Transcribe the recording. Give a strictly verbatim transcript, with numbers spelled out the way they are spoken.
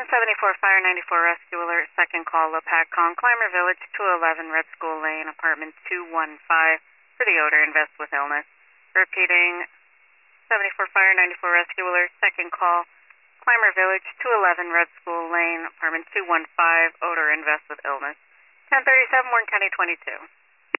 seventy-four Fire ninety-four Rescue Alert, second call, LoPatCon, Clymer Village, two eleven Red School Lane, apartment two one five, for the odor, invest with illness. Repeating, seventy-four Fire ninety-four Rescue Alert, second call, Clymer Village, two eleven Red School Lane, apartment two one five, odor, invest with illness. ten thirty-seven, Warren County twenty-two.